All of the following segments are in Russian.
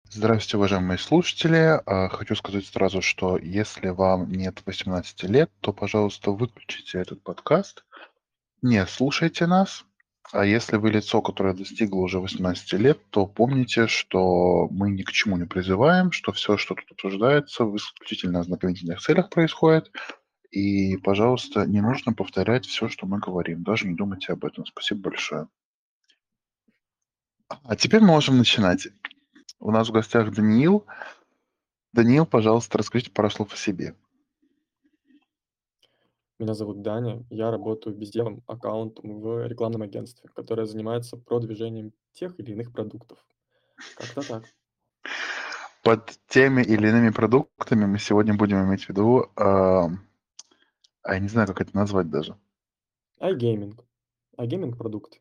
Здравствуйте, уважаемые слушатели. Хочу сказать сразу, что если вам нет 18 лет, то, пожалуйста, выключите этот подкаст, не слушайте нас. А если вы лицо, которое достигло уже 18 лет, то помните, что мы ни к чему не призываем, что все, что тут обсуждается, в исключительно ознакомительных целях происходит. И, пожалуйста, не нужно повторять все, что мы говорим. Даже не думайте об этом. Спасибо большое. А теперь мы можем начинать. У нас в гостях Даниил. Даниил, пожалуйста, расскажите пару слов о себе. Меня зовут Даня, я работаю безделом аккаунтом в рекламном агентстве, которое занимается продвижением тех или иных продуктов. Как-то так. Под теми или иными продуктами мы сегодня будем иметь в виду, я не знаю, как это назвать даже. iGaming. iGaming продукт.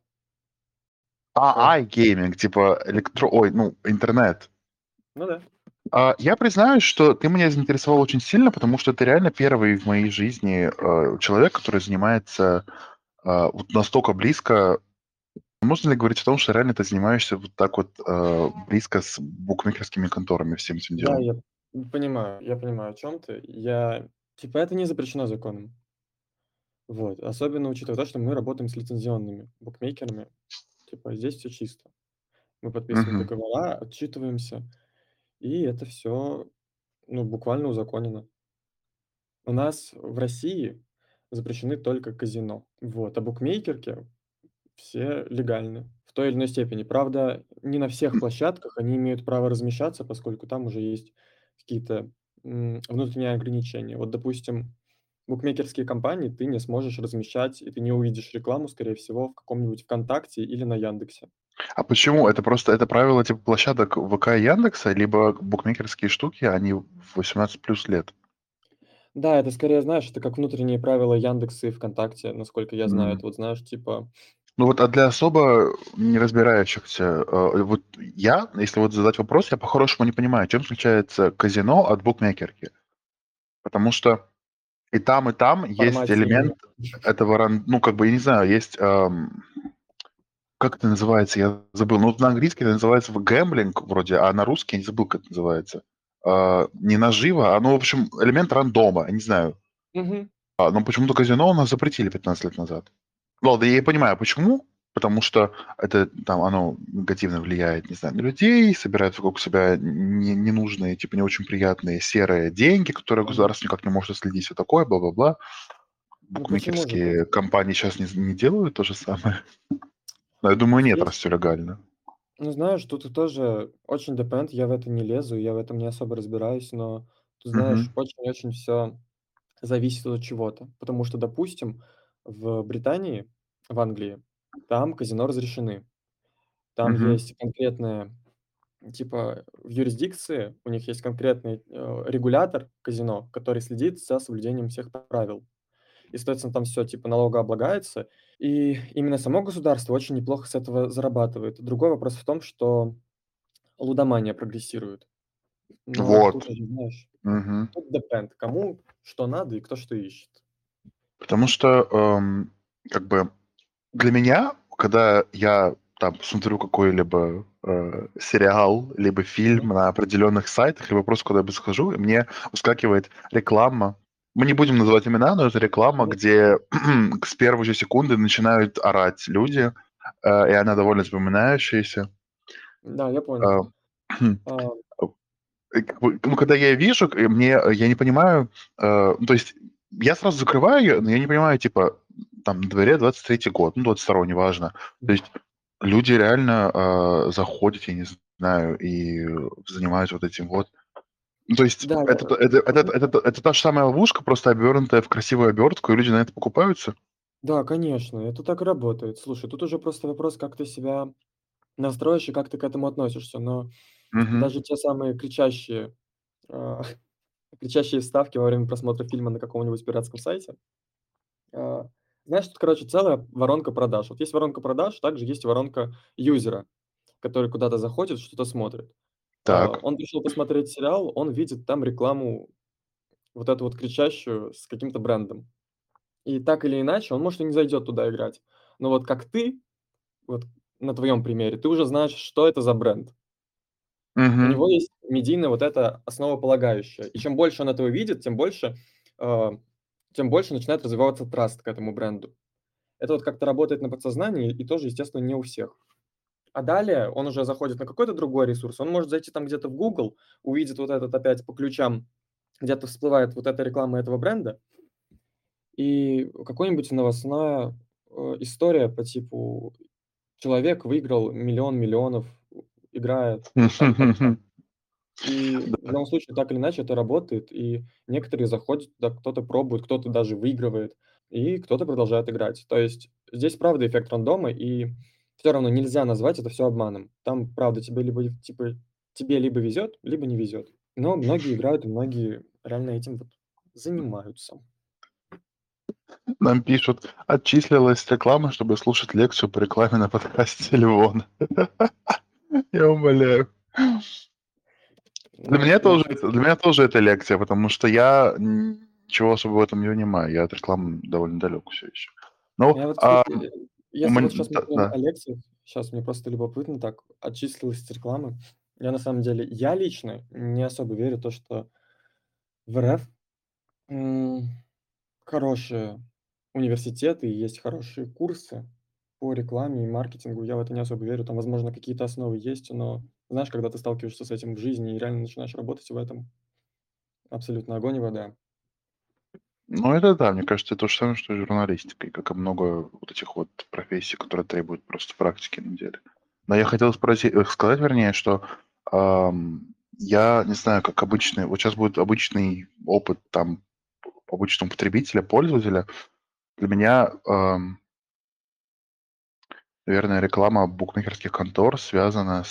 Так. iGaming, типа интернет. Ну да. Я признаюсь, что ты меня заинтересовал очень сильно, потому что ты реально первый в моей жизни человек, который занимается вот настолько близко. Можно ли говорить о том, что реально ты занимаешься вот так вот близко с букмекерскими конторами, всем этим Да, делом? я понимаю, о чем ты. Типа, это не запрещено законом. Вот. Особенно учитывая то, что мы работаем с лицензионными букмекерами. Типа, здесь все чисто. Мы подписываем Мгм. договора, отчитываемся, и это все, ну, буквально узаконено. У нас в России запрещены только казино. Вот, а букмекерки все легальны в той или иной степени. Правда, не на всех площадках они имеют право размещаться, поскольку там уже есть какие-то, внутренние ограничения. Вот, допустим, букмекерские компании ты не сможешь размещать, и ты не увидишь рекламу, скорее всего, в каком-нибудь "ВКонтакте" или на "Яндексе". А почему? Вот. Это просто это правило типа площадок ВК и Яндекса, либо букмекерские штуки, они в 18 плюс лет? Да, это скорее, знаешь, это как внутренние правила "Яндекса" и "ВКонтакте", насколько я знаю. М. Это вот, знаешь, типа. Ну вот, а для особо не разбирающихся, вот я, если вот задать вопрос, я по-хорошему не понимаю, чем отличается казино от букмекерки. Потому что и там В есть формате элемент игры. этого ну, как бы, я не знаю, есть, как это называется, я забыл. Ну, вот на английский это называется гэмблинг вроде, а на русский я не забыл, как это называется. Не наживо, ну, в общем, элемент рандома, я не знаю. Мгм. Но почему-то казино у нас запретили 15 лет назад. Ладно, я и понимаю, почему. Потому что это там оно негативно влияет, не знаю, на людей, собирает вокруг себя ненужные, типа не очень приятные серые деньги, которые Ага. государство никак не может отследить, все такое, бла-бла-бла. Ну почему же тут? Букмекерские компании сейчас не делают то же самое. Но я думаю, нет, раз Здесь, все легально. ну, знаешь, тут и тоже очень depend, я в это не лезу, я в этом не особо разбираюсь, но тут, знаешь, Мгм. очень-очень все зависит от чего-то. Потому что, допустим, в Британии, в Англии, там казино разрешены. Там Мгм. есть конкретная, типа, в юрисдикции у них есть конкретный, регулятор казино, который следит за соблюдением всех правил. И, соответственно, там все типа налогооблагается. И именно само государство очень неплохо с этого зарабатывает. Другой вопрос в том, что лудомания прогрессирует. Но Вот. тут уже, знаешь, Мгм. тут depend, кому что надо и кто что ищет. Потому что, как бы для меня, когда я там смотрю какой-либо, сериал, либо фильм Мгм. на определенных сайтах, либо просто куда бы захожу, и мне выскакивает реклама. Мы не будем называть имена, но это реклама, Мгм. где с первой же секунды начинают орать люди, и она довольно запоминающаяся. Да, я понял. А, А, как бы, ну, когда я вижу, я не понимаю, ну, то есть я сразу закрываю её, но я не понимаю, типа, там на дворе 23-й год, ну, 22-й, неважно. То есть люди реально, заходят, я не знаю, и занимаются вот этим вот. Ну, то есть да, это та же самая ловушка, просто обернутая в красивую обертку, и люди на это покупаются? да, конечно, это так и работает. Слушай, тут уже просто вопрос, как ты себя настроишь и как ты к этому относишься. Но Мгм. даже те самые а, кричащие вставки во время просмотра фильма на каком-нибудь пиратском сайте. А, Знаешь, тут, короче, целая воронка продаж. Вот есть воронка продаж, также есть воронка юзера, который куда-то заходит, что-то смотрит. Так. Он пришел посмотреть сериал, он видит там рекламу, вот эту вот кричащую с каким-то брендом. И так или иначе, он, может, и не зайдет туда играть. Но вот как ты, вот на твоем примере, ты уже знаешь, что это за бренд. У Мгм. него есть медийная вот эта основополагающая. И чем больше он этого видит, а, тем больше начинает развиваться траст к этому бренду. Это вот как-то работает на подсознании и тоже, естественно, не у всех. А далее он уже заходит на какой-то другой ресурс. Он может зайти там где-то в Google, увидит вот этот опять по ключам, где-то всплывает вот эта реклама этого бренда, и какой-нибудь новостная, история по типу: человек выиграл миллион миллионов, играя там так-то. И в Да. любом случае, так или иначе, это работает, и некоторые заходят туда, кто-то пробует, кто-то даже выигрывает, и кто-то продолжает играть. То есть здесь правда эффект рандома, и все равно нельзя назвать это все обманом. Там правда тебе либо везет, либо не везет. Но многие играют, и многие реально этим вот занимаются. Нам пишут: "Отчислилась реклама, чтобы слушать лекцию по рекламе на подкасте Леона". Я умоляю. Для Ну, меня тоже получается, это для меня тоже это лекция, потому что я ничего особо в этом не понимаю. Я от рекламы довольно далек все еще. Ну, я вот, кстати, у если вот мен сейчас мы да, говорим да. о лекциях, щас мне просто любопытно так, отчислилась от рекламы. Я на самом деле, я лично не особо верю в то, что в РФ, м, хорошие университеты и есть хорошие курсы по рекламе и маркетингу. Я в это не особо верю. Там, возможно, какие-то основы есть, но знаешь, когда ты сталкиваешься с этим в жизни и реально начинаешь работать в этом, абсолютно огонь и вода. Ну, это да, мне кажется, это то же самое, что и журналистика, и как и много вот этих вот профессий, которые требуют просто практики на деле. Но я хотел сказать, вернее, что я не знаю, как обычный, вот сейчас будет обычный опыт там обычного потребителя, пользователя. Для меня, наверное, реклама букмекерских контор связана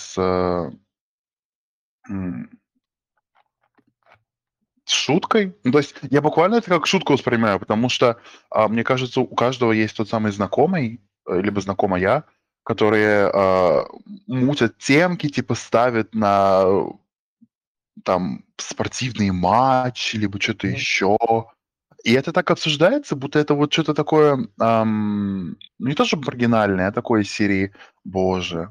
м, с шуткой. Ну, то есть я буквально это как шутку воспринимаю, потому что, мне кажется, у каждого есть тот самый знакомый, либо знакомая, которые, мутят темки, типа ставят на, там спортивные матчи, либо что то Мгм. еще. И это так обсуждается, будто это вот что то такое, ну, не то чтобы маргинальное, а такое из серии: "Боже,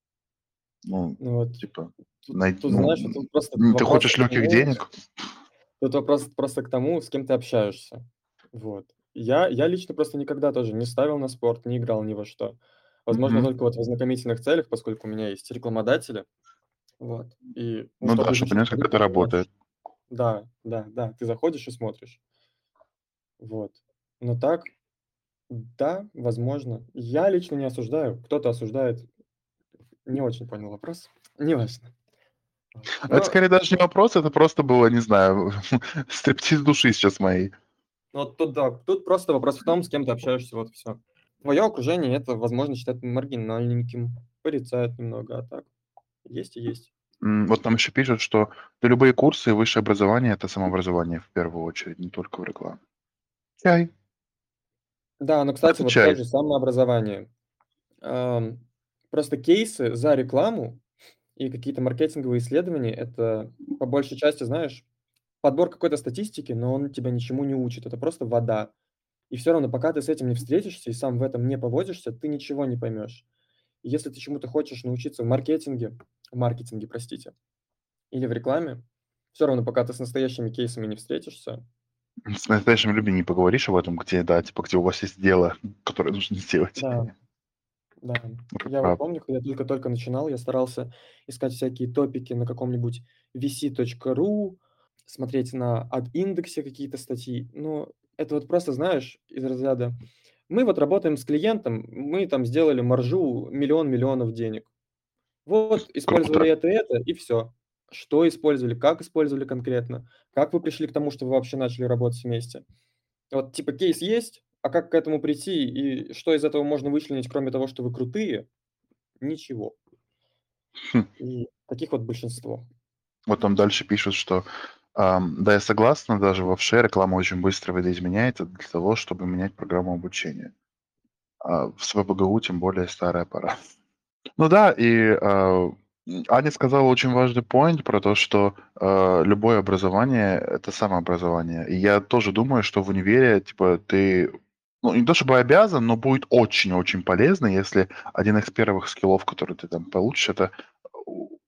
ну, Ну вот, типа, тут, знаешь, вот тут просто ты вопрос хочешь к легких тому. денег?" Тут вопрос просто к тому, с кем ты общаешься. Вот. Я лично просто никогда тоже не ставил на спорт, не играл ни во что. Возможно, Мгм. только вот в ознакомительных целях, поскольку у меня есть рекламодатели. Вот. И, ну, Ну да, чтобы чтобы изучить понять, как продукт, это ты работает. понимаешь. Да, да, да, ты заходишь и смотришь. Вот. Но так, да, возможно. Я лично не осуждаю. Кто-то осуждает. Не очень понял вопрос. Неважно. Вот. Это Но скорее даже не вопрос, это просто было, не знаю, стриптиз души сейчас моей. ну, вот тут да, тут просто вопрос в том, с кем ты общаешься, вот и всё. Твое окружение — это, возможно, считают маргинальненьким, порицают немного, а так есть и есть. Вот там еще пишут, что да любые курсы и высшее образование — это самообразование в первую очередь, не только в рекламе. Чай. Да, но, кстати, Это вот чай. тоже самообразование. Ам, просто кейсы за рекламу и какие-то маркетинговые исследования — это по большей части, знаешь, подбор какой-то статистики, но он тебя ничему не учит. Это просто вода. И всё равно, пока ты с этим не встретишься и сам в этом не поводишься, ты ничего не поймешь. Если ты чему-то хочешь научиться в маркетинге, простите, или в рекламе, все равно, пока ты с настоящими кейсами не встретишься. С настоящими людьми не поговоришь об этом, где, да, типа, где у вас есть дело, которое нужно сделать. Да, да. Это Я вот правда. помню, когда я только-только начинал, я старался искать всякие топики на каком-нибудь vc.ru, смотреть на "Адиндексе" какие-то статьи. Но это вот просто, знаешь, из разряда: "Мы вот работаем с клиентом, мы там сделали маржу миллион миллионов денег". Вот, использовали Круто. это, и все. Что использовали, как использовали конкретно, как вы пришли к тому, что вы вообще начали работать вместе. Вот типа кейс есть, а как к этому прийти и что из этого можно вычленить, кроме того, что вы крутые? Ничего. Хм. И таких вот большинство. Вот там дальше пишут, что, да, я согласна, даже в офшере реклама очень быстро видоизменяется для того, чтобы менять программу обучения. В СВПГУ тем более старая пора. Ну да, Аня сказала очень важный поинт про то, что, любое образование — это самообразование. И я тоже думаю, что в универе, типа, ты, ну, не то чтобы обязан, но будет очень-очень полезно, если один из первых скиллов, который ты там получишь, это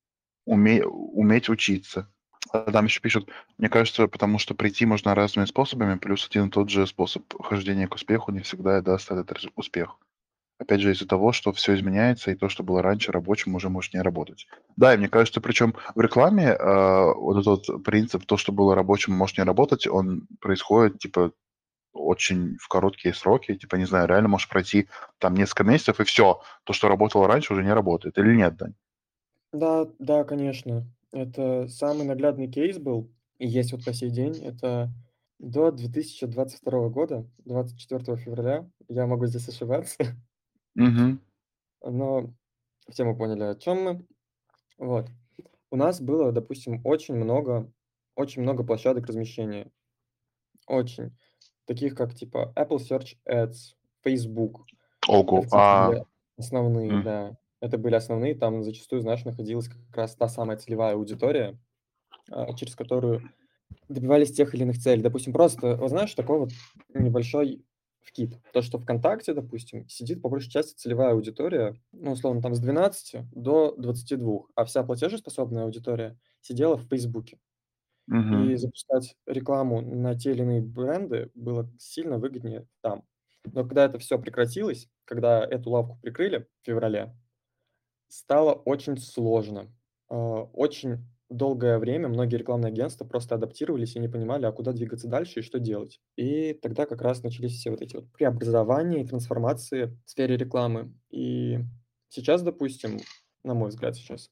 уметь учиться. А там еще пишут, мне кажется, потому что прийти можно разными способами, плюс один и тот же способ хождения к успеху не всегда и даст этот успех. Опять же, из-за того, что все изменяется, и то, что было раньше рабочим, уже может не работать. Да, и мне кажется, причем в рекламе вот этот принцип, то, что было рабочим, может не работать, он происходит, типа, очень в короткие сроки. Типа, не знаю, реально может пройти там несколько месяцев, и все. То, что работало раньше, уже не работает. Или нет, Дань? Да, да, конечно. Это самый наглядный кейс был и есть вот по сей день. Это до 2022 года, 24 февраля. Я могу здесь ошибаться, Мгм. но все мы поняли, о чем мы. Вот. У нас было, допустим, очень много площадок размещения. Очень. Таких как типа Apple Search Ads, Facebook. Ого. Это, кстати, были основные, М. да. Это были основные. Там зачастую, знаешь, находилась как раз та самая целевая аудитория, через которую добивались тех или иных целей. Допустим, просто, вот знаешь, такой вот небольшой вкид. То, что ВКонтакте, допустим, сидит по большей части целевая аудитория, ну, условно, там с 12 до 22, а вся платежеспособная аудитория сидела в Фейсбуке. Мгм. И запускать рекламу на те или иные бренды было сильно выгоднее там. Но когда это все прекратилось, когда эту лавку прикрыли в феврале, стало очень сложно. Очень долгое время многие рекламные агентства просто адаптировались и не понимали, а куда двигаться дальше и что делать. И тогда как раз начались все вот эти вот преобразования и трансформации в сфере рекламы. И сейчас, допустим, на мой взгляд сейчас,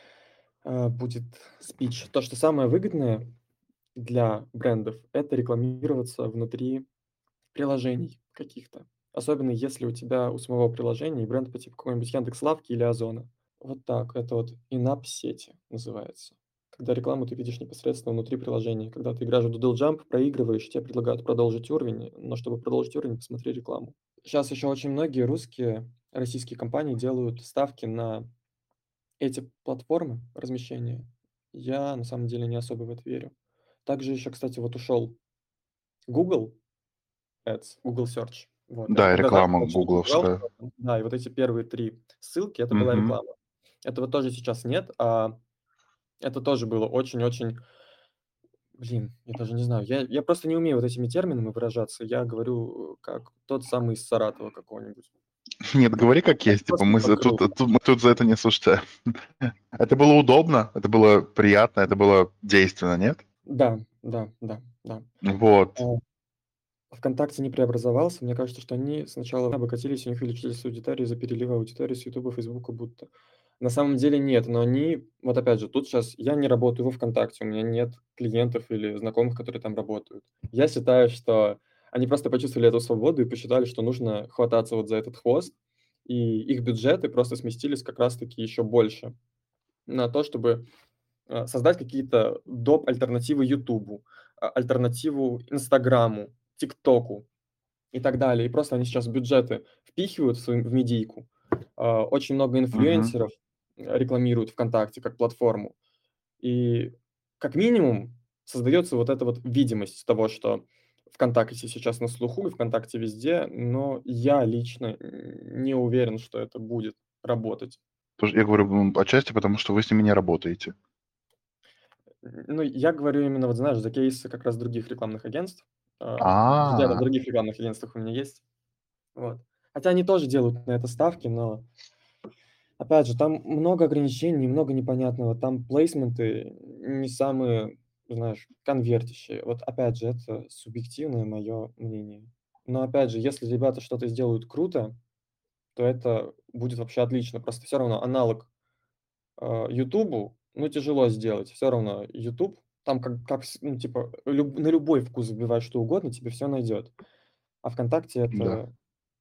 будет спич. То, что самое выгодное для брендов — это рекламироваться внутри приложений каких-то. Особенно если у тебя у самого приложения бренд по типу какой-нибудь "Яндекс.Лавки" или "Озона". Вот так. Это вот in-app сети называется. Когда рекламу ты видишь непосредственно внутри приложения. Когда ты играешь в Doodle Jump, проигрываешь, тебе предлагают продолжить уровень, но чтобы продолжить уровень, посмотри рекламу. Сейчас еще очень многие русские, российские компании делают ставки на эти платформы размещения. Я на самом деле не особо в это верю. Также еще, кстати, вот ушел Google Ads, Google Search. Вот. Это Да, и когда, знаешь, реклама получил, выбрал гугловская. что-то, да, и вот эти первые 3 ссылки — это была Мгм. реклама. Этого тоже сейчас нет, это тоже было очень-очень, блин, я даже не знаю, я просто не умею вот этими терминами выражаться. Я говорю, как тот самый из Саратова какого-нибудь. Нет, говори как Это есть. Типа просто мы покрыл. мы тут за это не осуждаем. Это было удобно, это было приятно, это было действенно, нет? Да, да, да, да. А Вот. "ВКонтакте" не преобразовался. Мне кажется, что они сначала обогатились, у них увеличились аудитории из-за перелива аудитории с "Ютуба", "Фейсбука" будто. На самом деле нет, но они вот опять же, тут сейчас я не работаю во "ВКонтакте", у меня нет клиентов или знакомых, которые там работают. Я считаю, что они просто почувствовали эту свободу и посчитали, что нужно хвататься вот за этот хвост, и их бюджеты просто сместились как раз таки еще больше на то, чтобы, создать какие-то доп. Альтернативы "Ютубу", альтернативу "Инстаграму", "ТикТоку" и так далее. И просто они сейчас бюджеты впихивают в медийку. Очень много Мгм. инфлюенсеров рекламируют "ВКонтакте" как платформу. И как минимум создается вот эта вот видимость того, что "ВКонтакте" сейчас на слуху и "ВКонтакте" везде, но я лично не уверен, что это будет работать. Тоже я говорю, отчасти потому, что вы с ними не работаете. Ну, я говорю именно, вот знаешь, за кейсы как раз других рекламных агентств. Взгляды в А, других рекламных агентствах у меня есть. Вот. Хотя они тоже делают на это ставки, но опять же, там много ограничений, много непонятного. Там плейсменты не самые, знаешь, конвертящие. Вот опять же, это субъективное мое мнение. Но опять же, если ребята что-то сделают круто, то это будет вообще отлично. Просто все равно аналог, "Ютубу", ну, тяжело сделать. Все равно "Ютуб", там ну, типа, на любой вкус забивай что угодно, тебе все найдет. А "ВКонтакте" да. это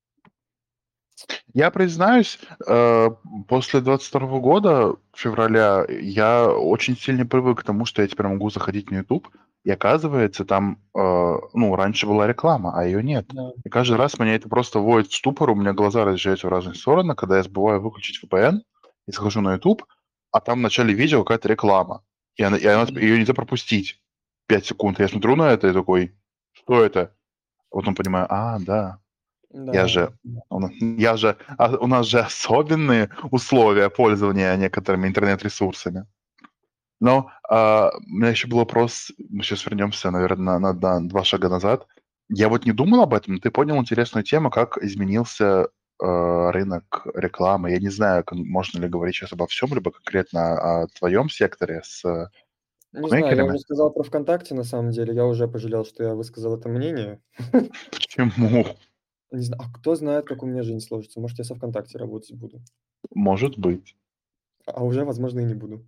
Я признаюсь, после 22 года, февраля, я очень сильно привык к тому, что я теперь могу заходить на YouTube, и оказывается, там, ну, раньше была реклама, а ее нет. да, И каждый раз меня это просто вводит в ступор, у меня глаза разъезжаются в разные стороны, когда я забываю выключить VPN и захожу на YouTube, а там в начале видео какая-то реклама, да, ее нельзя пропустить 5 секунд. Я смотрю на это и такой, что это? Потом понимаю, да, я да, же я же у нас же особенные условия пользования некоторыми интернет-ресурсами. Но у меня еще был вопрос, мы сейчас вернемся, наверное, на 2 шага назад. Я вот не думал об этом, но ты поднял интересную тему, как изменился рынок рекламы. Я не знаю, можно ли говорить сейчас обо всем, либо конкретно о твоем секторе с Не знаю, я уже букмекерами. сказал про "ВКонтакте", на самом деле. Я уже пожалел, что я высказал это мнение. Почему? Не знаю, а кто знает, как у меня жизнь сложится. Может, я со "ВКонтакте" работать буду, Может быть. а уже, возможно, и не буду.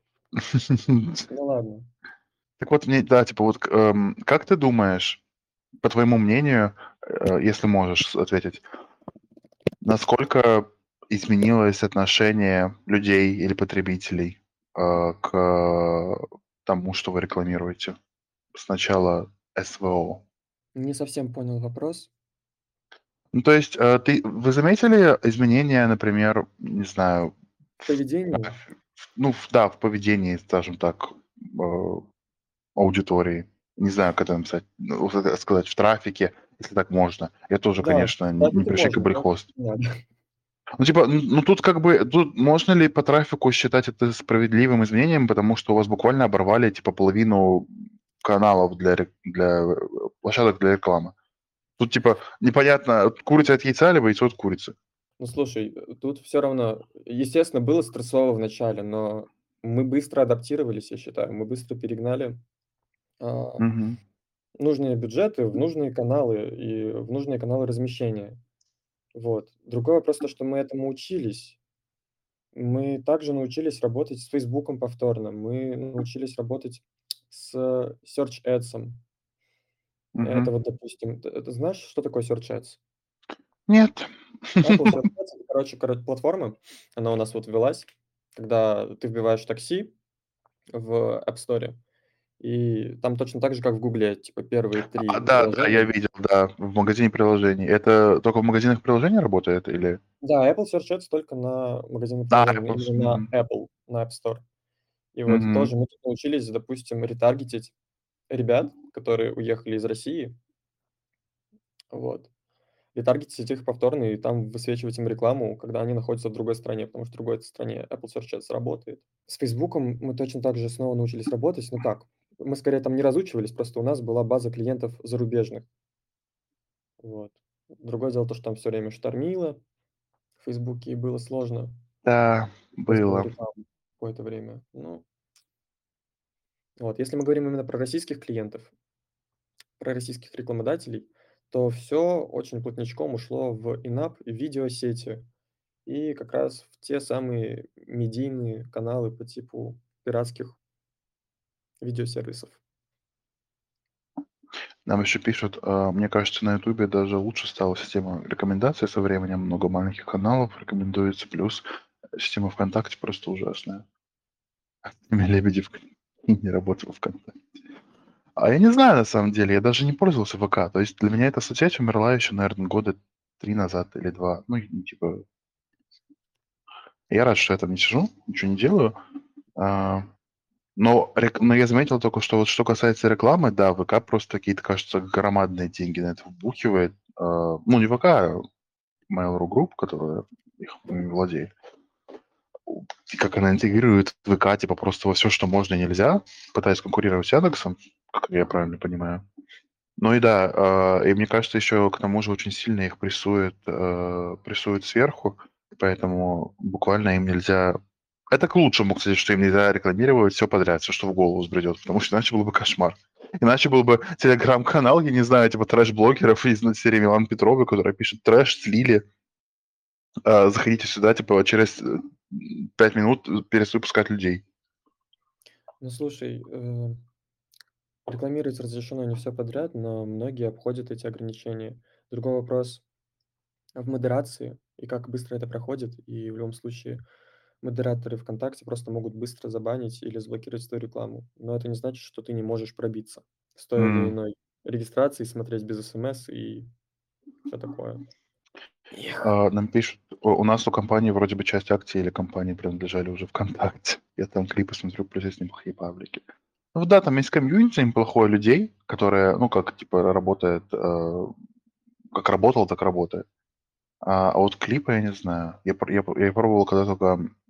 Ну ладно. Так вот, мне, да, типа вот, как ты думаешь, по твоему мнению, если можешь ответить, насколько изменилось отношение людей или потребителей к тому, что вы рекламируете? Сначала СВО. Не совсем понял вопрос. Ну, то есть, вы заметили изменения, например, не знаю, В в поведении? ну, да, в поведении, скажем так, аудитории? Не знаю, как это написать, ну, вот это сказать, в трафике, если так можно. Я тоже, Да, конечно, в не трафике прыщик и можно, в трафике хвост. не надо. Ну, типа, ну, тут как бы, тут можно ли по трафику считать это справедливым изменением, потому что у вас буквально оборвали, типа, половину каналов для площадок для рекламы. Тут, типа, непонятно, курица от яйца, либо яйцо от курицы. Ну, слушай, тут все равно, естественно, было стрессово в начале, но мы быстро адаптировались, я считаю. Мы быстро перегнали, а, Мгм. нужные бюджеты в нужные каналы и в нужные каналы размещения. Вот. Другой вопрос, то, что мы этому учились. Мы также научились работать с "Фейсбуком" повторно. Мы научились работать с Search Ads. Это Мгм. вот, допустим, ты знаешь, что такое Search Ads? Нет. Apple Search Ads — это, короче, платформа. Она у нас вот ввелась, когда ты вбиваешь такси в App Store, и там точно так же, как в "Гугле", типа первые 3 Да, да, я приложения. видел, да, в магазине приложений. Это только в магазинах приложений работает или? Да, Apple Search Ads только на магазины Да, приложений, Apple. именно Мгм. на Apple, на App Store. И вот Мгм. тоже мы тут научились, допустим, ретаргетить ребят, которые уехали из России, вот, ретаргетить их повторно и там высвечивать им рекламу, когда они находятся в другой стране, потому что в другой стране Apple Search Ads работает. С "Фейсбуком" мы точно так же снова научились работать. Ну как, мы скорее там не разучивались, просто у нас была база клиентов зарубежных. Вот. Другое дело то, что там все время штормило в "Фейсбуке", и было сложно Да, показывать было. рекламу какое-то время. Ну, вот. Если мы говорим именно про российских клиентов, про российских рекламодателей, то все очень плотничком ушло в инап, в видеосети и как раз в те самые медийные каналы по типу пиратских видеосервисов. Нам еще пишут, мне кажется, на "Ютубе" даже лучше стала система рекомендаций со временем. Много маленьких каналов рекомендуется. Плюс система "ВКонтакте" просто ужасная. Лебедев не работал "ВКонтакте". А я не знаю, на самом деле, я даже не пользовался ВК. То есть для меня эта соцсеть умерла еще, наверное, года 3 назад или 2. Ну, и типа, я рад, что я там не сижу, ничего не делаю. А, но я заметил только, что вот что касается рекламы, да, ВК просто какие-то, кажется, громадные деньги на это вбухивает. Ну, не ВК, а Mail.ru Group, которая их владеет. И как она интегрирует ВК, типа, просто во все, что можно и нельзя, пытаясь конкурировать с "Яндексом", как я правильно понимаю. Ну и да, и мне кажется, еще к тому же очень сильно их прессуют сверху, поэтому буквально им нельзя. Это к лучшему, кстати, что им нельзя рекламировать все подряд, все, что в голову взбредет, потому что иначе был бы кошмар. Иначе был бы телеграм-канал, я не знаю, типа трэш-блогеров из серии Миланы Петровой, которая пишет: "Трэш слили, заходите сюда", типа через 5 минут перестают пускать людей. Ну, слушай, рекламировать разрешено не все подряд, но многие обходят эти ограничения. Другой вопрос в модерации и как быстро это проходит. И в любом случае модераторы "ВКонтакте" просто могут быстро забанить или заблокировать твою рекламу. Но это не значит, что ты не можешь пробиться с той или М. иной регистрацией, смотреть без смс и все такое. Эх. Нам пишут, у нас у компании вроде бы часть акций или компании принадлежали уже ВКонтакте. Я там клипы смотрю, плюс есть неплохие паблики. Ну да, там есть комьюнити неплохое людей, которые, ну, как, типа, работает, как работал, так работает. А вот клипы я не знаю. Я пробовал когда только их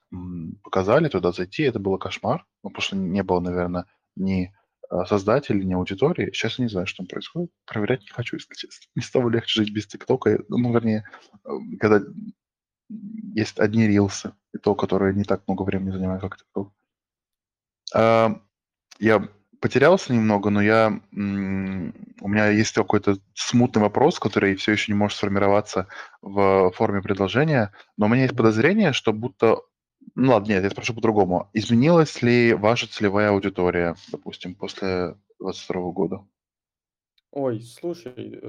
показали туда зайти, это было кошмар. Ну, потому что не было, наверное, ни, создателей, ни аудитории. Сейчас я не знаю, что там происходит. Проверять не хочу, если честно. Не стало легче жить без "Тиктока". Ну, вернее, когда есть одни рилсы, и то, которые не так много времени занимают, как "Тикток". А, я потерялся немного, но у меня есть какой-то смутный вопрос, который все еще не может сформироваться в форме предложения. Но у меня есть Мгм. подозрение, что будто ну ладно, нет, я спрошу по-другому. Изменилась ли ваша целевая аудитория, допустим, после 22 года? Ой, слушай,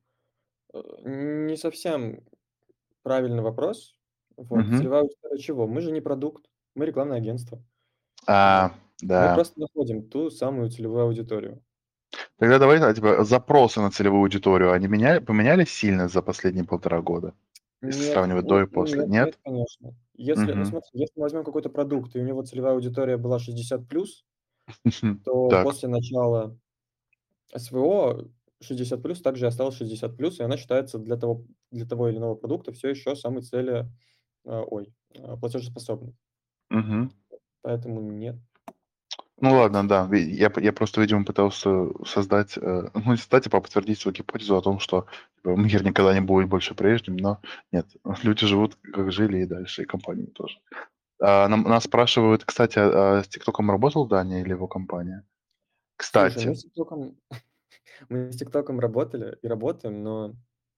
не совсем правильный вопрос. Вот. Мгм. Целевая аудитория чего? Мы же не продукт, мы рекламное агентство. Вот. А, Мы да. просто находим ту самую целевую аудиторию. Тогда давай, типа, запросы на целевую аудиторию, они поменялись сильно за последние 1,5 года, если Нет, сравнивать до и после? нет, нет, Нет? конечно. Если, ну Мгм. смотри, если мы возьмем какой-то продукт, и у него целевая аудитория была 60+, то Так. после начала СВО 60+, также и осталось 60+, и она считается для того или иного продукта все еще самой платежеспособной. Мгм. Поэтому нет. Ну Вот. ладно, да. Я просто, видимо, пытался создать, ну, не создать, а поподтвердить свою гипотезу о том, что типа, мир никогда не будет больше прежним, но нет, люди живут, как жили, и дальше, и компании тоже. Нас спрашивают, кстати, с "ТикТоком" работал Даня или его компания? Слушай, Кстати. мы с "Тиктоком" работали и работаем, но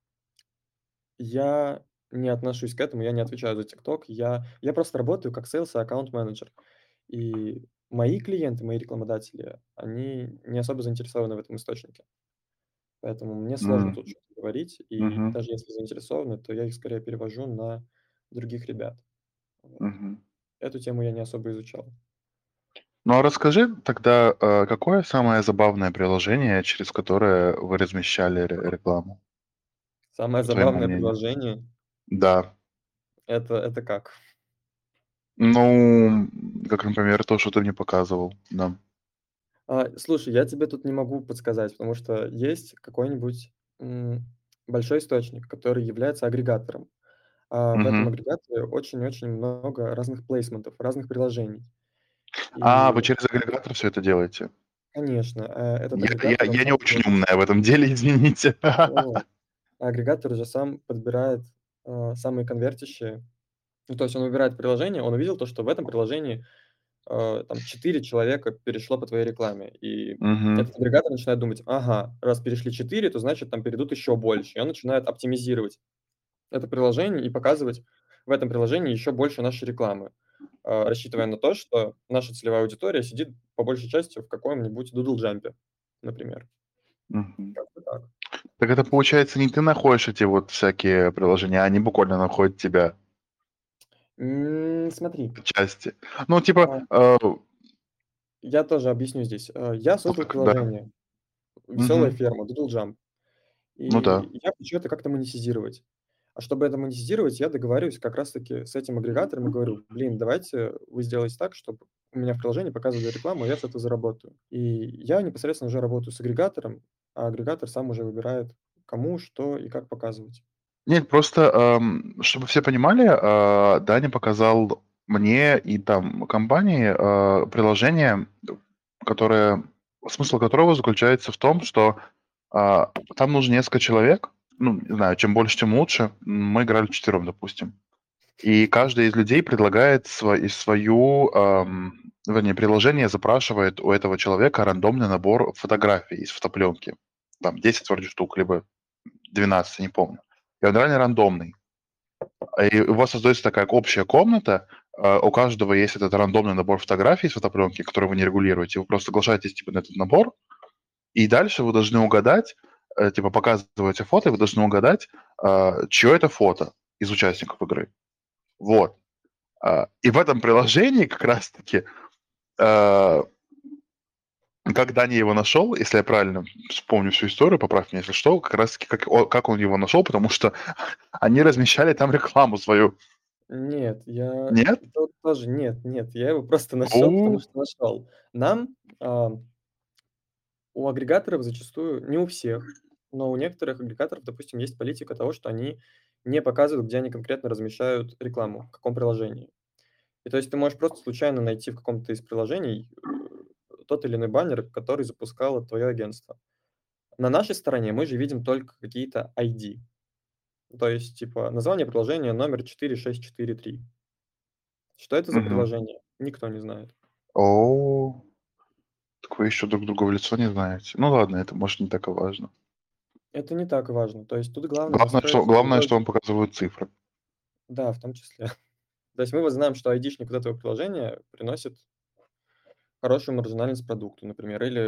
я не отношусь к этому, я не отвечаю за "Тикток". Я просто работаю как сейлс и аккаунт-менеджер. И мои клиенты, мои рекламодатели, они не особо заинтересованы в этом источнике. Поэтому мне сложно М, тут что-то говорить. И мгм, даже если заинтересованы, то я их скорее перевожу на других ребят. Вот. мгм. Эту тему я не особо изучал. Ну, а расскажи тогда, какое самое забавное приложение, через которое вы размещали рекламу, Самое по твоему забавное мнению? приложение — Да. это как? Ну, как, например, то, что ты мне показывал, да. Слушай, я тебе тут не могу подсказать, потому что есть какой-нибудь, большой источник, который является агрегатором. В этом Мгм. агрегаторе очень-очень много разных плейсментов, разных приложений. Вы И, через агрегатор все это делаете? конечно, этот Я агрегатор, он я не сам очень умная в этом деле, извините. вот, агрегатор уже сам подбирает, самые конвертящие. Ну, то есть он выбирает приложение, он увидел то, что в этом приложении, там 4 человека перешло по твоей рекламе. И Мгм, этот агрегатор начинает думать: "Ага, раз перешли 4, то значит там перейдут еще больше". И он начинает оптимизировать это приложение и показывать в этом приложении еще больше нашей рекламы, рассчитывая на то, что наша целевая аудитория сидит по большей части в каком-нибудь Doodle например. мгм. Как-то так. Так это получается, не ты находишь эти вот всякие приложения, а они буквально находят тебя Смотри, отчасти. Ну, типа, а, я тоже объясню здесь. Я создал да. приложение "Веселая Мгм. ферма" Doodle. Ну да. И я хочу это как-то монетизировать. А чтобы это монетизировать, я договариваюсь как раз таки с этим агрегатором и говорю: "Блин, давайте вы сделаете так, чтобы у меня в приложении показывали рекламу, и я с этого заработаю". И я непосредственно уже работаю с агрегатором, а агрегатор сам уже выбирает, кому, что и как показывать. Нет, просто, чтобы все понимали, Даня показал мне и там компании, приложение, которое смысл которого заключается в том, что, там нужно несколько человек. Ну, не знаю, чем больше, тем лучше. Мы играли вчетвером, допустим. И каждый из людей предлагает свою, вернее, приложение запрашивает у этого человека рандомный набор фотографий из фотопленки. Там 10 вроде штук, либо 12, не помню. И он реально рандомный. И у вас создается такая общая комната, у каждого есть этот рандомный набор фотографий с фотопленки, который вы не регулируете. Вы просто соглашаетесь типа на этот набор, и дальше вы должны угадать, типа показываете фото, и вы должны угадать, чье это фото из участников игры. Вот. И в этом приложении как раз-таки, а, как Даня его нашел, если я правильно вспомню всю историю, поправь меня, если что, как раз-таки как он его нашел, потому что они размещали там рекламу свою. Нет, я Нет? тут тоже нет, я его просто нашел, потому У. что нашел. Нам, у агрегаторов зачастую, не у всех, но у некоторых агрегаторов, допустим, есть политика того, что они не показывают, где они конкретно размещают рекламу, в каком приложении. И то есть ты можешь просто случайно найти в каком-то из приложений, тот или иной баннер, который запускало твое агентство. На нашей стороне мы же видим только какие-то ID. То есть, типа, название приложения номер 4643. Что это за Мгм. приложение? Никто не знает. О, так вы еще друг друга в лицо не знаете. Ну ладно, это, может, не так и важно. Это не так важно. То есть тут главное Главное, что настроить главное, свой. что вам показывают цифры. Да, в том числе. То есть мы вот знаем, что айдишник вот этого приложения приносит хорошую маржинальность продукту, например, или,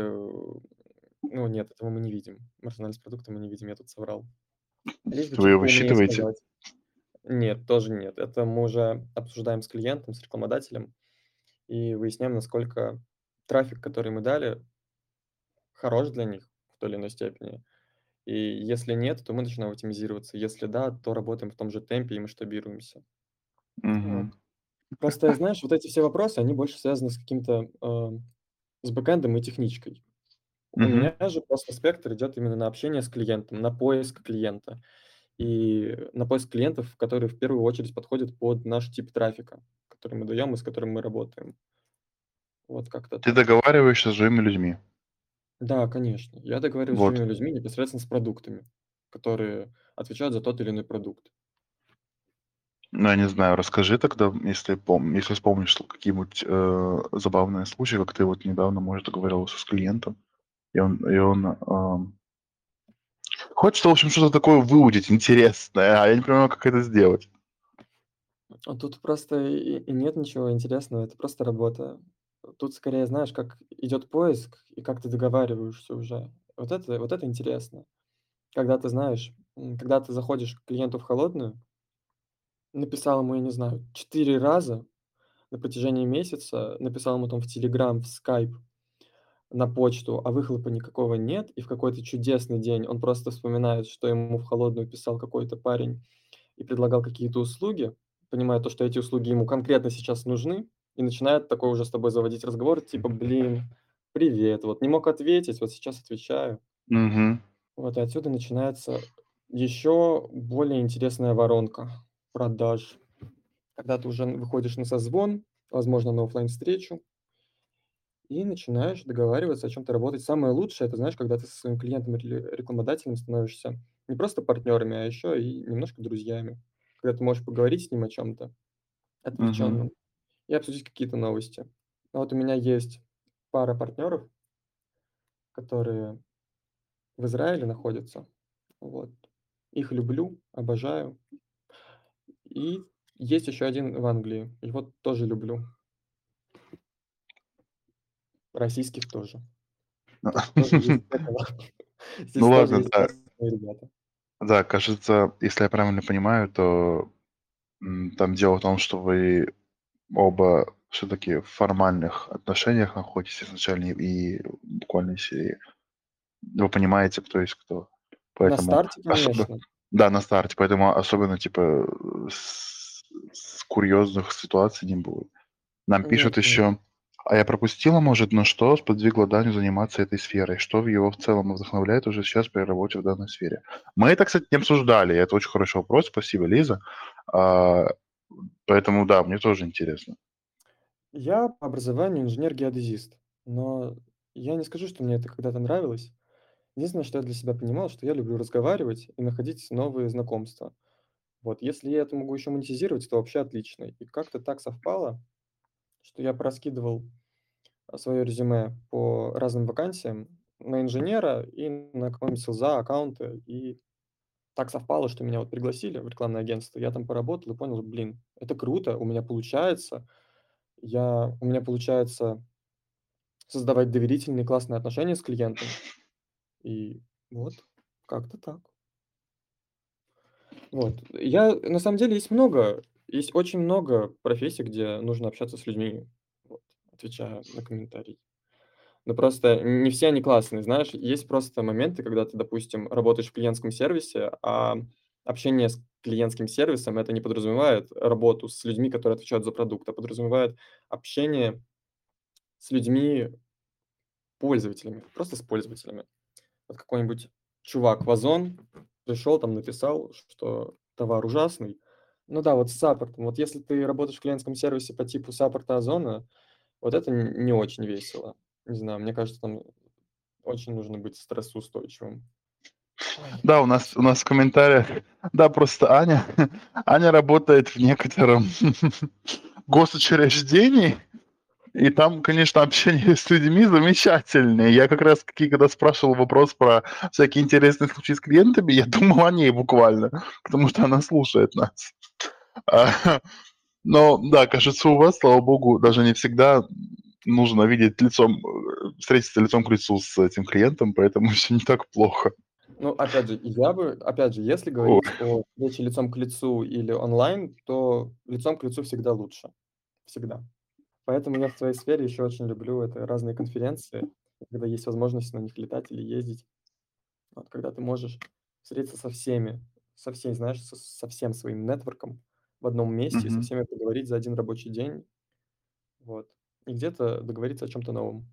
ну нет, этого мы не видим. Маржинальность продукта мы не видим, я тут соврал. Лишь бы Вы чуть ее поумнее высчитываете? сказать. Нет, тоже нет. Это мы уже обсуждаем с клиентом, с рекламодателем и выясняем, насколько трафик, который мы дали, хорош для них в той или иной степени. И если нет, то мы начинаем оптимизироваться. Если да, то работаем в том же темпе и масштабируемся. Вот. Мгм. Просто, знаешь, вот эти все вопросы, они больше связаны с каким-то, с бэкэндом и техничкой. У Мгм. меня же просто спектр идет именно на общение с клиентом, на поиск клиента и на поиск клиентов, которые в первую очередь подходят под наш тип трафика, который мы даем и с которым мы работаем. Вот как-то Ты так. договариваешься с живыми людьми. Да, конечно. Я договариваюсь с Вот. живыми людьми непосредственно с продуктами, которые отвечают за тот или иной продукт. Ну, я не знаю, расскажи тогда, если вспомнишь какие-нибудь забавные случаи, как ты вот недавно, может, договаривался с клиентом, и он хочет, в общем, что-то такое выудить интересное, а я не понимаю, как это сделать. А тут просто и нет ничего интересного, это просто работа. Тут скорее, знаешь, как идет поиск и как ты договариваешься уже. Вот это интересно. Когда ты знаешь, когда ты заходишь к клиенту в холодную, написал ему, я не знаю, 4 раза на протяжении месяца, написал ему там в "Телеграм", в "Скайп", на почту, а выхлопа никакого нет, и в какой-то чудесный день он просто вспоминает, что ему в холодную писал какой-то парень и предлагал какие-то услуги, понимая то, что эти услуги ему конкретно сейчас нужны, и начинает такой уже с тобой заводить разговор, типа: "Блин, привет, вот не мог ответить, вот сейчас отвечаю". Мгм. Вот, и отсюда начинается еще более интересная воронка продаж. Когда ты уже выходишь на созвон, возможно, на оффлайн-встречу, и начинаешь договариваться, о чем то работать. Самое лучшее — это, знаешь, когда ты со своим клиентом или рекламодателем становишься не просто партнерами, а еще и немножко друзьями. Когда ты можешь поговорить с ним о чем то Мгм. отвлеченном и обсудить какие-то новости. А вот у меня есть пара партнеров, которые в Израиле находятся. Вот. Их люблю, обожаю. И есть еще один в Англии. Его тоже люблю. Российских тоже. Тут тоже есть для кого. Ну Здесь тоже ладно, есть да. классные ребята. Да, кажется, если я правильно понимаю, то, там дело в том, что вы оба все-таки в формальных отношениях находитесь изначально и буквально из серии вы понимаете, кто есть кто. На Поэтому старте, особо конечно. да, на старте, поэтому особенно типа с курьезных ситуаций не будет. Нам пишут Нет, нет. еще: "А я пропустила, может, но что сподвигло Даню заниматься этой сферой? Что его в целом вдохновляет уже сейчас при работе в данной сфере?" Мы это, кстати, не обсуждали. Это очень хороший вопрос. Спасибо, Лиза. А, поэтому да, мне тоже интересно. Я по образованию инженер-геодезист, но я не скажу, что мне это когда-то нравилось. Единственное, что я для себя понимал, что я люблю разговаривать и находить новые знакомства. Вот, если я это могу еще монетизировать, то вообще отлично. И как-то так совпало, что я проскидывал свое резюме по разным вакансиям на инженера и на какого-нибудь селза, аккаунта. И так совпало, что меня вот пригласили в рекламное агентство. Я там поработал и понял, блин, это круто, у меня получается. У меня получается создавать доверительные классные отношения с клиентом. И вот как-то так. Вот. На самом деле есть очень много профессий, где нужно общаться с людьми, вот, отвечая на комментарий. Но просто не все они классные, знаешь. Есть просто моменты, когда ты, допустим, работаешь в клиентском сервисе, а общение с клиентским сервисом — это не подразумевает работу с людьми, которые отвечают за продукт, а подразумевает общение с людьми, пользователями, просто с пользователями. Вот какой-нибудь чувак в Озон пришел, там написал, что товар ужасный, Ну да, вот с саппортом. Вот если ты работаешь в клиентском сервисе по типу саппорта Озона, вот это не очень весело. Не знаю, мне кажется, там очень нужно быть стрессоустойчивым. Ой, Да, у нас в комментариях, да, просто Аня, Аня работает в некотором госучреждении, и там, конечно, общение с людьми замечательное. Я как раз таки, когда спрашивал вопрос про всякие интересные случаи с клиентами, я думал о ней буквально, потому что она слушает нас. А, Но да, кажется, у вас, слава богу, даже не всегда нужно видеть лицом, встретиться лицом к лицу с этим клиентом, поэтому все не так плохо. ну, опять же, если Ой. говорить о встрече лицом к лицу или онлайн, то лицом к лицу всегда лучше. Всегда. Поэтому я в своей сфере еще очень люблю это разные конференции, когда есть возможность на них летать или ездить. Вот когда ты можешь встретиться со всеми, знаешь, со всем своим нетворком в одном месте и со Мгм. всеми поговорить за один рабочий день, вот. И где-то договориться о чем то новом.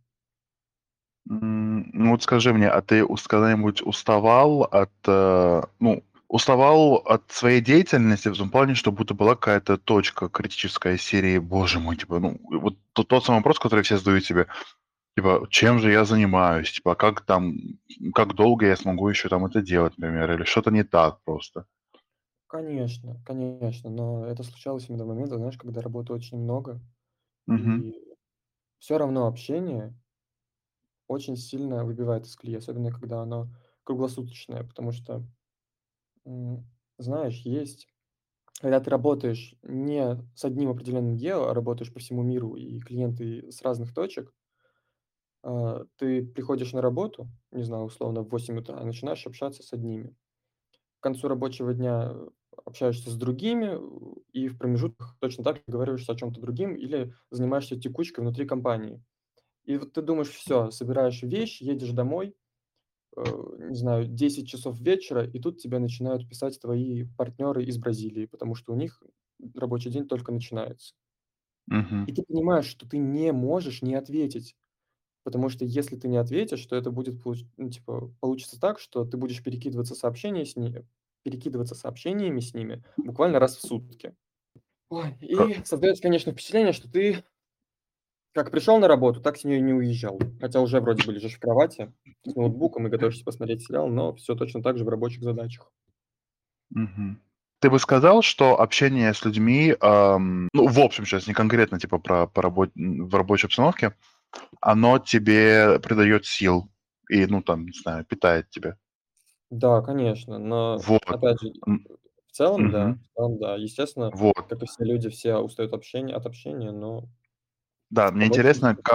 Ну вот скажи мне, а ты когда-нибудь уставал от, уставал от своей деятельности в том плане, что будто была какая-то точка критическая серии, боже мой, типа, ну, вот тот самый вопрос, который все задают себе, типа, чем же я занимаюсь, типа, как там, как долго я смогу еще там это делать, например, или что-то не так просто. Конечно, конечно, но это случалось именно в моменты, знаешь, когда работы очень много, Мгм. и все равно общение очень сильно выбивает из колеи, особенно когда оно круглосуточное, потому что, знаешь, есть когда ты работаешь не с одним определенным делом, а работаешь по всему миру, и клиенты с разных точек, ты приходишь на работу, не знаю, условно в 8 утра, и начинаешь общаться с одними. К концу рабочего дня, общаешься с другими, и в промежутках точно так же договариваешься о чем то другим или занимаешься текучкой внутри компании. И вот ты думаешь: все, собираешь вещи, едешь домой, не знаю, 10 часов вечера, и тут тебе начинают писать твои партнеры из Бразилии, потому что у них рабочий день только начинается. Мгм. И ты понимаешь, что ты не можешь не ответить, потому что если ты не ответишь, то это будет ну, типа, получится так, что ты будешь перекидываться сообщениями с ними буквально раз в сутки. Ой, Ка и создается, конечно, впечатление, что ты как пришел на работу, так с нее и не уезжал. Хотя уже вроде бы лежишь в кровати с ноутбуком и готовишься посмотреть сериал, но все точно так же в рабочих задачах. Мгм. Ты бы сказал, что общение с людьми, ну, в общем, сейчас не конкретно, типа, про по в рабочей обстановке, оно тебе придает сил и, ну, там, не знаю, питает тебя. Да, конечно, но Вот. опять же, М, в целом да, мгм. в целом да. Естественно, Вот. как и все люди, все устают от общения, но Да, мне рабочие интересно, люди.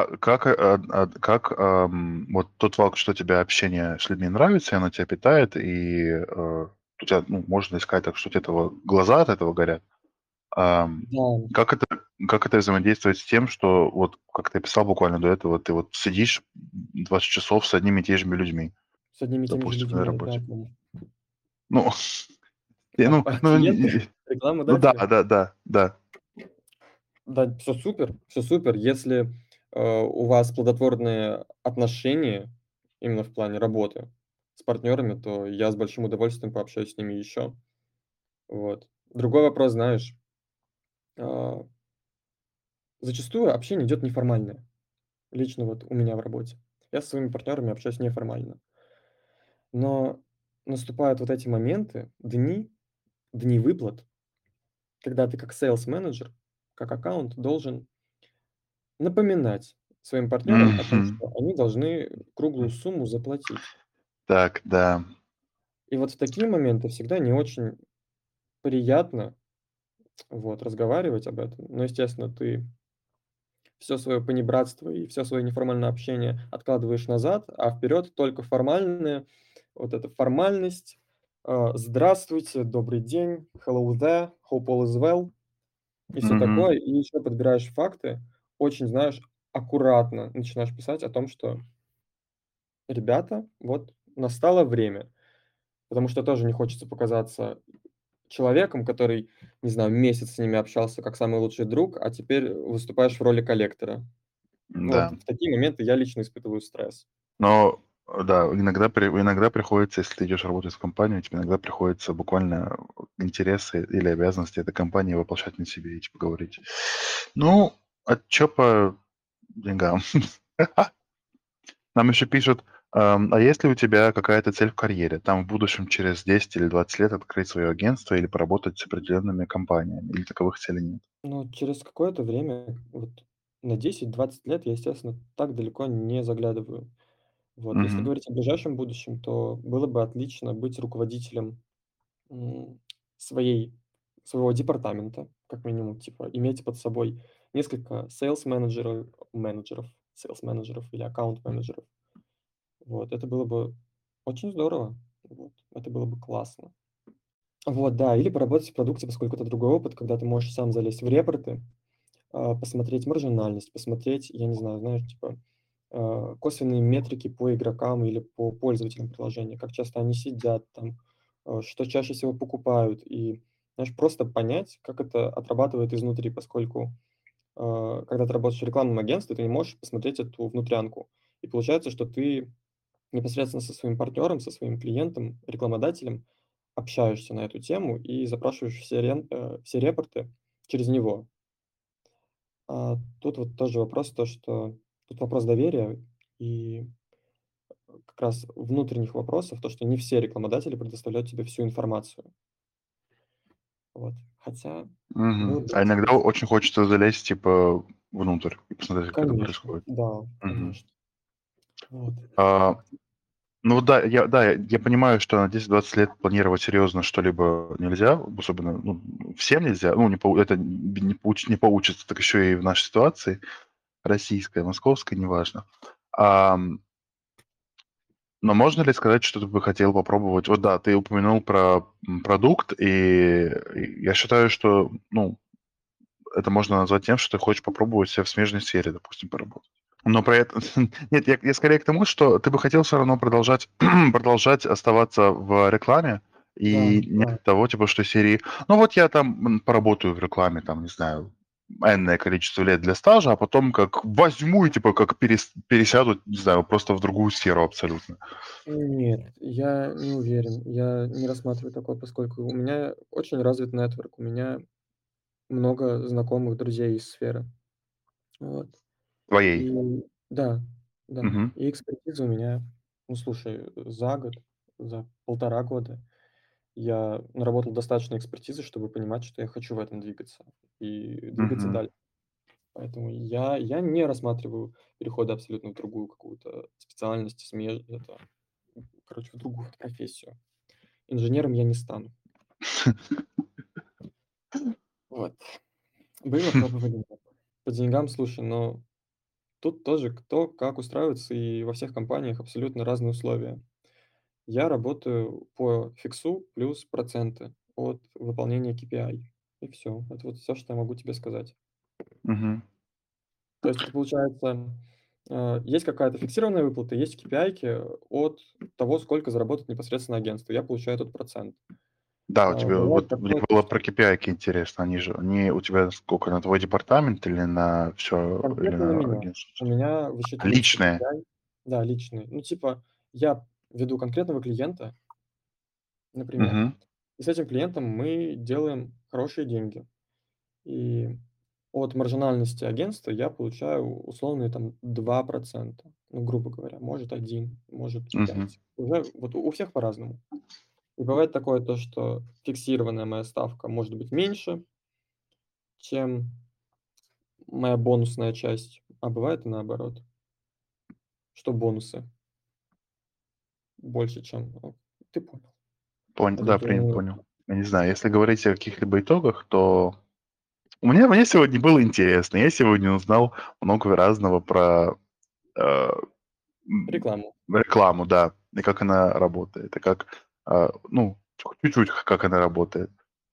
вот тот факт, что тебе общение с людьми нравится, и оно тебя питает, и, у тебя, ну, можно искать так, что у тя этого глаза от этого горят. Да, Как это как это взаимодействует с тем, что вот, как ты писал буквально до этого, ты вот сидишь 20 часов с одними и теми же людьми, с одними и теми же допустим, на людьми, работе? да, там. Ну, А ну а ну, клиенты, ну да, рекламодатели? да-да, да. Да, все супер, все супер. Если, у вас плодотворные отношения именно в плане работы с партнерами, то я с большим удовольствием пообщаюсь с ними еще. Вот. Другой вопрос, знаешь, а, зачастую общение идет неформальное. Лично вот у меня в работе. Я со своими партнерами общаюсь неформально. Но наступают вот эти моменты, дни выплат, когда ты как сейлс-менеджер, как аккаунт должен напоминать своим партнерам о том, Мгм. что они должны круглую сумму заплатить. Так, да. И вот в такие моменты всегда не очень приятно, вот, разговаривать об этом. Но, естественно, ты все свое понебратство и все свое неформальное общение откладываешь назад, а вперед только формальное, вот эта формальность. Здравствуйте, добрый день, hello there, hope all is well и все Мгм. такое. И еще подбираешь факты, очень, знаешь, аккуратно начинаешь писать о том, что: "Ребята, вот настало время". Потому что тоже не хочется показаться человеком, который, не знаю, месяц с ними общался как самый лучший друг, а теперь выступаешь в роли коллектора. Вот Да. в такие моменты я лично испытываю стресс. Но Да, иногда приходится, если ты идешь работать в компанию, тебе иногда приходится буквально интересы или обязанности этой компании воплощать на себе и типа говорить: "Ну, а чё по деньгам?" Нам еще пишут: "А есть ли у тебя какая-то цель в карьере? Там в будущем через 10 или 20 лет открыть свое агентство или поработать с определенными компаниями, или таковых целей нет?" Но через какое-то время, вот на 10-20 лет я, естественно, так далеко не заглядываю. Вот, если Мгм. говорить о ближайшем будущем, то было бы отлично быть руководителем, м, своей своего департамента, как минимум, типа иметь под собой несколько сейлс-менеджеров или аккаунт-менеджеров. Вот, это было бы очень здорово. Вот, это было бы классно. Вот, да, или поработать в продукте, поскольку это другой опыт, когда ты можешь сам залезть в репорты, посмотреть маржинальность, посмотреть, я не знаю, знаешь, типа, косвенные метрики по игрокам или по пользователям приложения, как часто они сидят там, что чаще всего покупают. И, знаешь, просто понять, как это отрабатывает изнутри, поскольку, когда ты работаешь в рекламном агентстве, ты не можешь посмотреть эту внутрянку. И получается, что ты непосредственно со своим партнером, со своим клиентом, рекламодателем общаешься на эту тему и запрашиваешь все репорты через него. Тут вот тоже вопрос, то что тут вопрос доверия и как раз внутренних вопросов, то, что не все рекламодатели предоставляют тебе всю информацию. Вот. Хотя было Мгм. бы А иногда интересно. очень хочется залезть, типа, внутрь и посмотреть, как это Конечно, происходит. да, Мгм. конечно. Вот. А, ну да, я понимаю, что на 10-20 лет планировать серьезно что-либо нельзя, особенно, ну, всем нельзя. Ну, это не получится, так еще и в нашей ситуации, российской, московской, неважно. Ам, но можно ли сказать, что ты бы хотел попробовать? Вот да, ты упомянул про, продукт, и я считаю, что, ну, это можно назвать тем, что ты хочешь попробовать себя в смежной сфере, допустим, поработать. Но при этом нет, я скорее к тому, что ты бы хотел все равно продолжать продолжать оставаться в рекламе, Да, и нет да. того, типа, что серии: "Ну вот я там, поработаю в рекламе, там, не знаю, энное количество лет для стажа, а потом как возьму и, типа, как пересяду, не знаю, просто в другую сферу абсолютно". Нет, я не уверен. Я не рассматриваю такое, поскольку у меня очень развит нетворк, у меня много знакомых, друзей из сферы. Вот. Твоей. И да, да. Мгм. И экспертиза у меня, ну, слушай, за год, за 1,5 года я наработал достаточно экспертизы, чтобы понимать, что я хочу в этом двигаться и двигаться Мгм. дальше. Поэтому я не рассматриваю перехода абсолютно в другую какую-то специальность, короче, в другую вот профессию. Инженером я не стану. Вот. Было, пробовали, нет. По деньгам, слушай, но тут тоже кто как устраивается, и во всех компаниях абсолютно разные условия. Я работаю по фиксу плюс проценты от выполнения KPI. И все. Это вот все, что я могу тебе сказать. Мгм. То есть это получается, есть какая-то фиксированная выплата, есть KPI-ки от того, сколько заработает непосредственно агентство. Я получаю этот процент. Да, у тебя Бывает вот мне такое, то было про что KPI интересно. Они у тебя сколько, на твой департамент или на все или конкретно на на меня. У агентство? меня высчитывается Личные. KPI, да, личный. Ну, типа, я веду конкретного клиента, например, Мгм. и с этим клиентом мы делаем хорошие деньги. И от маржинальности агентства я получаю условные там 2%, ну, грубо говоря, может 1, может Мгм. 5. Уже вот у всех по-разному. И бывает такое то, что фиксированная моя ставка может быть меньше, чем моя бонусная часть, а бывает и наоборот, что бонусы больше, чем, ты понял. Это Да, вот у понял. Я не знаю, если говорить о каких-либо итогах, то мне сегодня было интересно. Я сегодня узнал много разного про, э, рекламу. рекламу, да, и как она работает, и как, ну, чуть-чуть как она работает.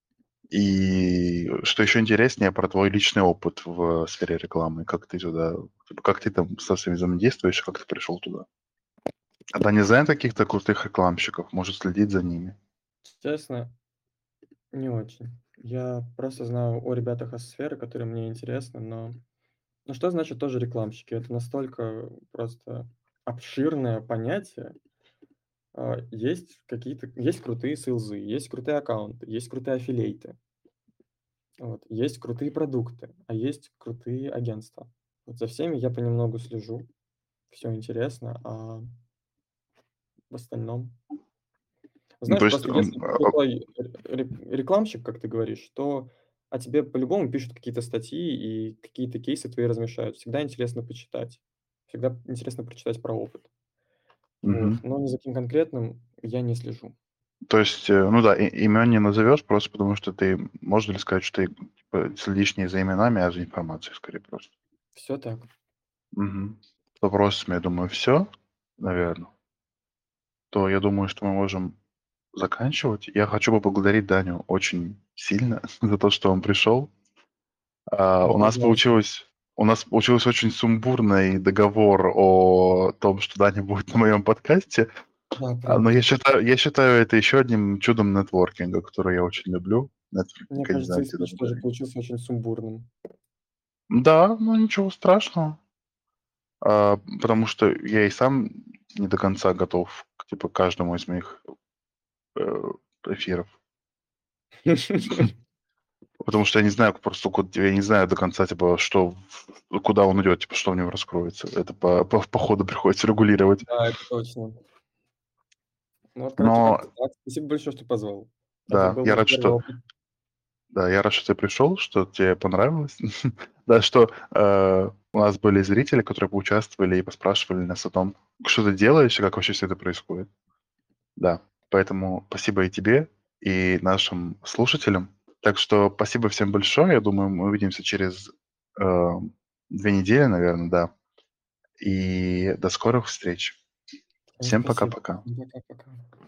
И что еще интереснее, про твой личный опыт в сфере рекламы, как ты туда, типа, как ты там со всеми взаимодействуешь, как ты пришел туда. А да, не знает каких-то крутых рекламщиков, может следить за ними. Честно, не очень. Я просто знаю о ребятах из сферы, которые мне интересны, но что значит тоже рекламщики? Это настолько просто обширное понятие. Есть крутые сейлзы, есть крутые аккаунты, есть крутые аффилейты, вот, есть крутые продукты, а есть крутые агентства. Вот за всеми я понемногу слежу, все интересно, а в остальном Ну, то знаешь, есть, просто если ты крутой рекламщик, как ты говоришь, то о тебе по-любому пишут какие-то статьи и какие-то кейсы твои размещают. Всегда интересно почитать. Всегда интересно прочитать про опыт. Вот, мгм. но ни за кем конкретным я не слежу. То есть, ну да, имен не назовешь просто потому, что ты, можно ли сказать, что ты типа, следишь не за именами, а за информацией, скорее просто. Все так. Мгм. С вопросами, я думаю, все, наверное. То я думаю, что мы можем заканчивать. Я хочу поблагодарить Даню очень сильно за то, что он пришел. А, Да, у нас пожалуйста. получилось у нас получился очень сумбурный договор о том, что Даня будет на моем подкасте. Да, Но правда. я считаю это еще одним чудом нетворкинга, который я очень люблю. Мне Нетворкинг, я не кажется, знаю, и тебе спич думаю, тоже Даня. получился очень сумбурным. Да, ну ничего страшного. Потому что я и сам не до конца готов к типа каждому из моих, э, эфиров. Потому что я не знаю просто я не знаю до конца, типа, куда он идет, типа, что в нем раскроется. Это по ходу приходится регулировать. Да, это точно. Ну вот, короче, Но как-то так. Спасибо большое, что позвал. Это да, был мой первый опыт. я рад, что ты пришел, что тебе понравилось. Да, что, у нас были зрители, которые поучаствовали и поспрашивали нас о том, что ты делаешь и как вообще всё это происходит. Да, поэтому спасибо и тебе, и нашим слушателям. Так что спасибо всем большое. Я думаю, мы увидимся через, э, 2 недели, наверное, да. И до скорых встреч. Всем Всем спасибо. пока-пока. Пока-пока.